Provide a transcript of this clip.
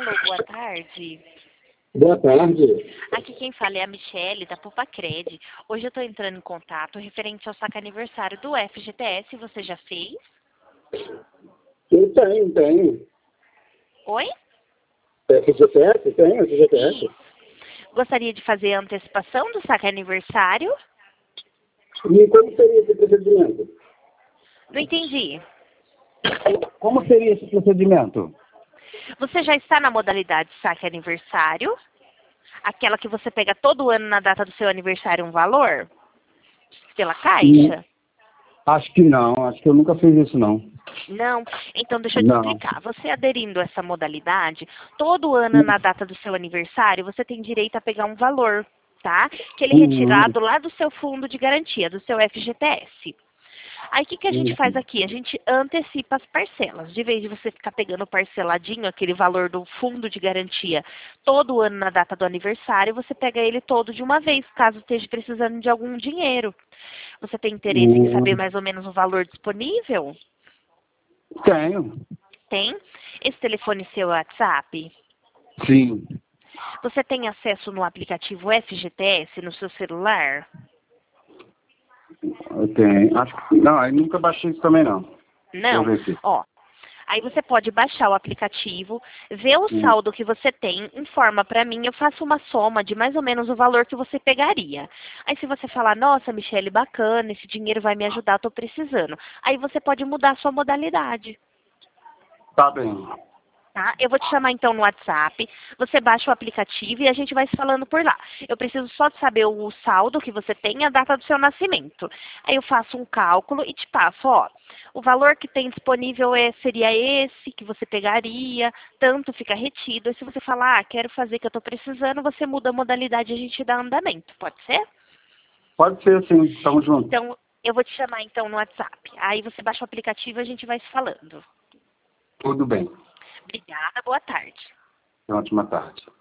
Alô, boa tarde. Boa tarde. Aqui quem fala é a Michele, da Pupacred. Hoje eu estou entrando em contato referente ao saque aniversário do FGTS. Você já fez? Eu tenho. Oi? FGTS? Tenho FGTS. Isso. Gostaria de fazer a antecipação do saque aniversário? E como seria esse procedimento? Não entendi. Como seria esse procedimento? Você já está na modalidade saque aniversário? Aquela que você pega todo ano na data do seu aniversário um valor? Pela Caixa? Acho que não. Acho que eu nunca fiz isso, não. Não? Então deixa eu te Não. explicar. Você aderindo a essa modalidade, todo ano na data do seu aniversário, você tem direito a pegar um valor, tá? Que ele é Uhum. retirado lá do seu fundo de garantia, do seu FGTS. Aí o que a gente faz aqui? A gente antecipa as parcelas. De vez de você ficar pegando parceladinho, aquele valor do fundo de garantia, todo ano na data do aniversário, você pega ele todo de uma vez, caso esteja precisando de algum dinheiro. Você tem interesse em saber mais ou menos o valor disponível? Tenho. Tem? Esse telefone seu é WhatsApp? Sim. Você tem acesso no aplicativo FGTS no seu celular? Eu tenho. Acho que não. Eu nunca baixei isso também, não. Deixa eu Não? ver aqui. Ó, aí você pode baixar o aplicativo, ver o saldo que você tem, informa para mim, eu faço uma soma de mais ou menos o valor que você pegaria. Aí se você falar, nossa, Michele, bacana, esse dinheiro vai me ajudar, estou precisando. Aí você pode mudar a sua modalidade. Tá bem. Tá? Eu vou te chamar então no WhatsApp, você baixa o aplicativo e a gente vai se falando por lá. Eu preciso só de saber o saldo que você tem e a data do seu nascimento. Aí eu faço um cálculo e te passo, ó, o valor que tem disponível seria esse que você pegaria, tanto fica retido. E se você falar, quero fazer que eu estou precisando, você muda a modalidade e a gente dá andamento, pode ser? Pode ser, sim. Tamo junto. Então, eu vou te chamar então no WhatsApp. Aí você baixa o aplicativo e a gente vai se falando. Tudo bem. Obrigada, boa tarde. Ótima tarde.